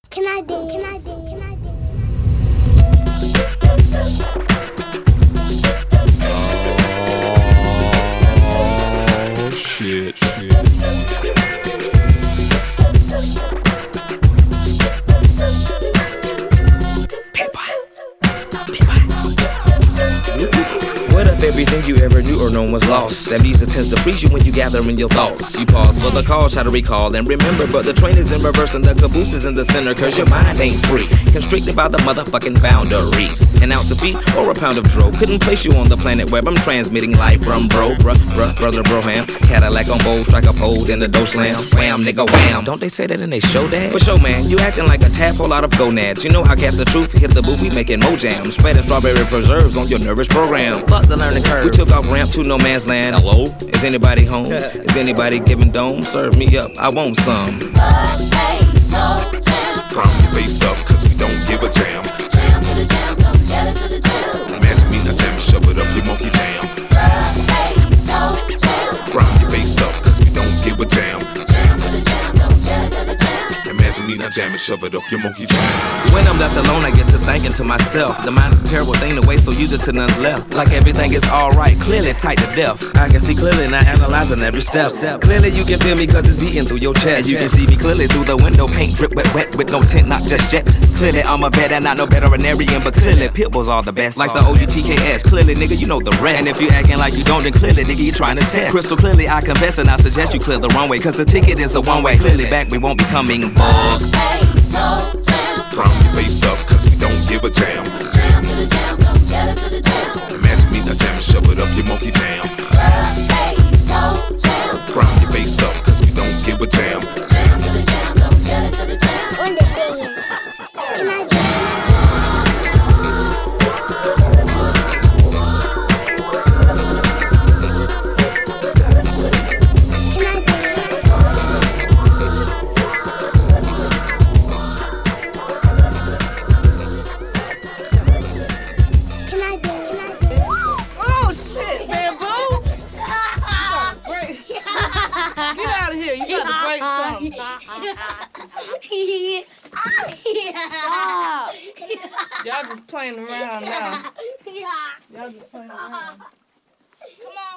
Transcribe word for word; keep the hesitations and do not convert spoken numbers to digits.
Can I dance? Can I dance? Can I dance? Oh, shit, shit. What if everything you ever knew or known was lost? Amnesia tends to freeze you when you gather in your thoughts. You pause for the call, try to recall and remember, but the train is in reverse and the caboose is in the center, cause your mind ain't free, constricted by the motherfucking boundaries. An ounce of feet or a pound of dro couldn't place you on the planet web. I'm transmitting life from bro, bruh, bruh, brother Broham. Cadillac on bold, strike a pole, then the dough slam. Wham, nigga, wham. Don't they say that in they show, dad? For sure, man, you acting like a tadpole out of gonads. You know I guess the truth, hit the booth, we making mojam. Spreading strawberry preserves on your nervous program. Fuck the learning curve. We took off ramp to no man's land. Hello? Is anybody home? Is anybody giving dome? Serve me up, I want some. Prime your face up, cause we don't give a jam. Jam to the jam, come jam to the jam. Imagine me not jam, shove it up your monkey jam. Prime your face up, cause we don't give a jam. Jam to the jam, come jam to the jam. Imagine me not jam and shove it up your monkey jam. When I'm left alone, I get to thinking to myself. The mind is a terrible thing to waste, so use it to none's left. Like everything is alright, clearly tight to death. I can see clearly, not analyzing every step. Clearly you can feel me cause it's beating through your chest. And you can see me clearly through the window, paint drip wet wet with no tint, not just jet. Clearly I'm a vet and not no veterinarian, but clearly pitbulls are the best. Like the O U T K S, clearly nigga you know the rest. And if you acting like you don't, then clearly nigga you trying to test. Crystal clearly I confess and I suggest you clear the runway, cause the ticket is a one way. Clearly back we won't be coming back. Prime your face up, cause we don't give a jam. Jam to the jam, come jam to the jam. Imagine me not jam and shove it up your monkey jam. Prime your face up, cause we don't give a jam. Jam to the jam, come jam to the jam. On the dance. Can I dance? Stop. Y'all just playing around now. Y'all just playing around. Come on.